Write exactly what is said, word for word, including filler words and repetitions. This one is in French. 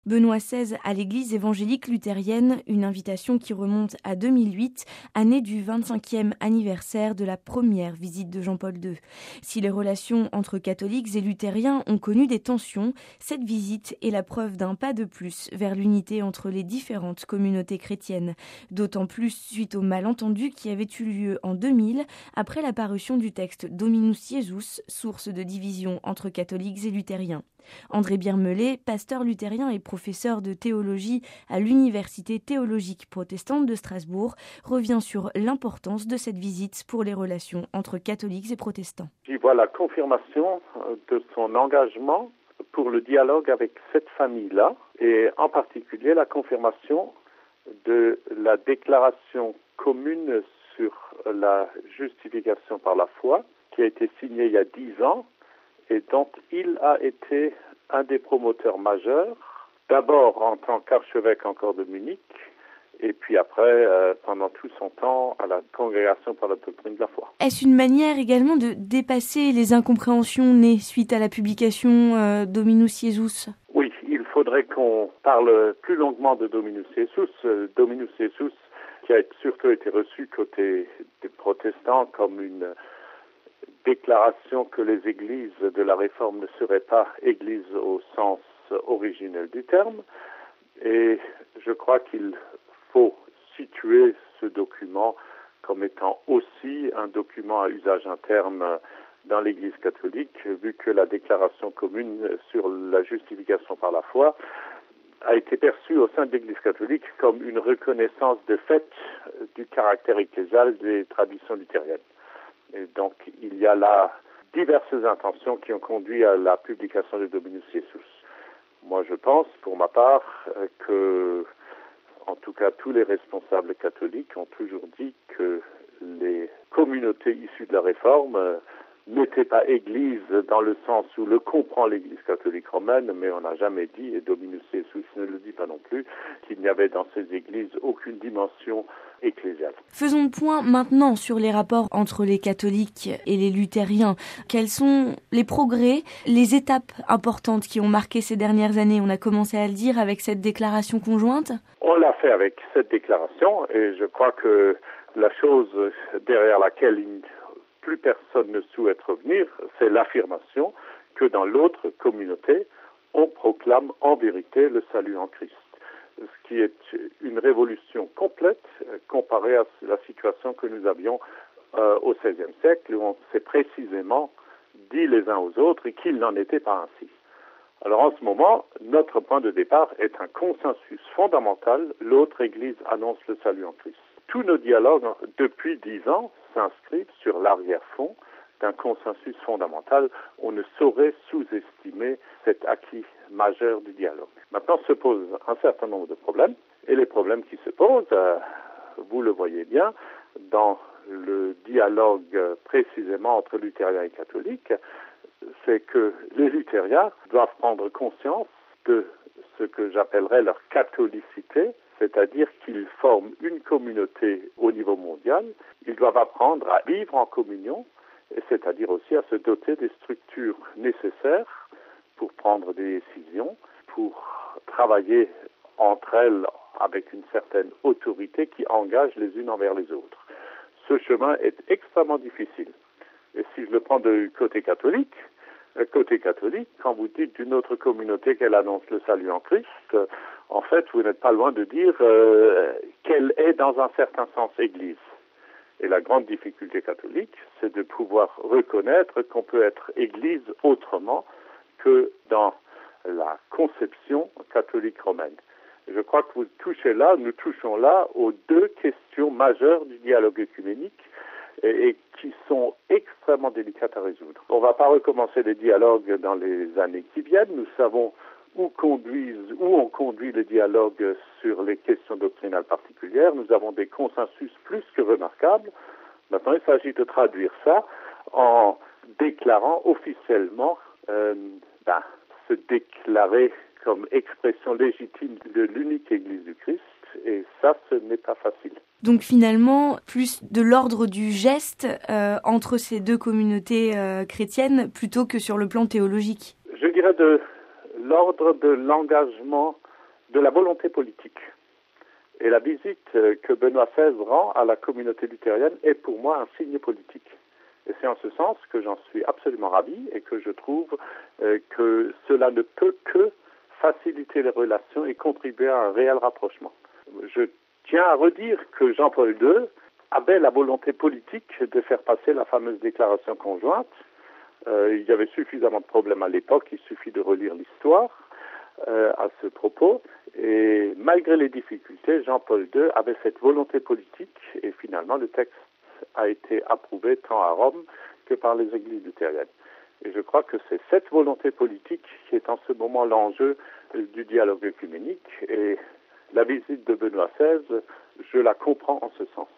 Benoît seize à l'église évangélique luthérienne, une invitation qui remonte à deux mille huit, année du vingt-cinquième anniversaire de la première visite de Jean-Paul deux. Si les relations entre catholiques et luthériens ont connu des tensions, cette visite est la preuve d'un pas de plus vers l'unité entre les différentes communautés chrétiennes. D'autant plus suite au malentendu qui avait eu lieu en deux mille, après la parution du texte Dominus Iesus, source de division entre catholiques et luthériens. André Biermelet, pasteur luthérien et professeur de théologie à l'Université théologique protestante de Strasbourg, revient sur l'importance de cette visite pour les relations entre catholiques et protestants. J'y vois la confirmation de son engagement pour le dialogue avec cette famille-là, et en particulier la confirmation de la déclaration commune sur la justification par la foi, qui a été signée il y a dix ans, et dont il a été un des promoteurs majeurs, d'abord en tant qu'archevêque encore de Munich, et puis après, euh, pendant tout son temps, à la Congrégation pour la doctrine de la foi. Est-ce une manière également de dépasser les incompréhensions nées suite à la publication euh, Dominus Iesus ? Oui, il faudrait qu'on parle plus longuement de Dominus Iesus. Euh, Dominus Iesus, qui a surtout été reçu côté des protestants comme une déclaration que les églises de la Réforme ne seraient pas églises au sens originel du terme. Et je crois qu'il faut situer ce document comme étant aussi un document à usage interne dans l'Église catholique, vu que la déclaration commune sur la justification par la foi a été perçue au sein de l'Église catholique comme une reconnaissance de fait du caractère ecclésial des traditions luthériennes. Et donc, il y a là diverses intentions qui ont conduit à la publication de Dominus Iesus. Moi, je pense, pour ma part, que, en tout cas, tous les responsables catholiques ont toujours dit que les communautés issues de la Réforme n'étaient pas églises dans le sens où le comprend l'Église catholique romaine, mais on n'a jamais dit, et Dominus Iesus ne le dit pas non plus, qu'il n'y avait dans ces églises aucune dimension ecclésiale. Faisons le point maintenant sur les rapports entre les catholiques et les luthériens. Quels sont les progrès, les étapes importantes qui ont marqué ces dernières années ? On a commencé à le dire avec cette déclaration conjointe. On l'a fait avec cette déclaration, et je crois que la chose derrière laquelle il plus personne ne souhaite revenir, c'est l'affirmation que dans l'autre communauté, on proclame en vérité le salut en Christ. Ce qui est une révolution complète comparée à la situation que nous avions euh, au seizième siècle, où on s'est précisément dit les uns aux autres qu'il n'en était pas ainsi. Alors en ce moment, notre point de départ est un consensus fondamental, l'autre Église annonce le salut en Christ. Tous nos dialogues depuis dix ans s'inscrivent sur l'arrière-fond d'un consensus fondamental. On ne saurait sous-estimer cet acquis majeur du dialogue. Maintenant se posent un certain nombre de problèmes, et les problèmes qui se posent, euh, vous le voyez bien, dans le dialogue euh, précisément entre luthériens et catholiques, c'est que les luthériens doivent prendre conscience de ce que j'appellerais leur catholicité, c'est-à-dire qu'ils forment une communauté au niveau mondial. Ils doivent apprendre à vivre en communion, et c'est-à-dire aussi à se doter des structures nécessaires pour prendre des décisions, pour travailler entre elles avec une certaine autorité qui engage les unes envers les autres. Ce chemin est extrêmement difficile. Et si je le prends du côté catholique, côté catholique, quand vous dites d'une autre communauté qu'elle annonce le salut en Christ, euh, en fait, vous n'êtes pas loin de dire euh, qu'elle est dans un certain sens Église. Et la grande difficulté catholique, c'est de pouvoir reconnaître qu'on peut être Église autrement que dans la conception catholique romaine. Et je crois que vous touchez là, nous touchons là aux deux questions majeures du dialogue œcuménique, et qui sont extrêmement délicates à résoudre. On ne va pas recommencer les dialogues dans les années qui viennent. Nous savons où conduisent, où on conduit les dialogues sur les questions doctrinales particulières. Nous avons des consensus plus que remarquables. Maintenant, il s'agit de traduire ça en déclarant officiellement, euh, ben, se déclarer comme expression légitime de l'unique Église du Christ. Et ça, ce n'est pas facile. Donc finalement, plus de l'ordre du geste euh, entre ces deux communautés euh, chrétiennes plutôt que sur le plan théologique. Je dirais de l'ordre de l'engagement de la volonté politique. Et la visite que Benoît seize rend à la communauté luthérienne est pour moi un signe politique. Et c'est en ce sens que j'en suis absolument ravi et que je trouve euh, que cela ne peut que faciliter les relations et contribuer à un réel rapprochement. Je tiens à redire que Jean-Paul deux avait la volonté politique de faire passer la fameuse déclaration conjointe. Euh, il y avait suffisamment de problèmes à l'époque, il suffit de relire l'histoire euh, à ce propos. Et malgré les difficultés, Jean-Paul deux avait cette volonté politique et finalement le texte a été approuvé tant à Rome que par les églises luthériennes. Et je crois que c'est cette volonté politique qui est en ce moment l'enjeu du dialogue œcuménique. Et la visite de Benoît seize, je la comprends en ce sens.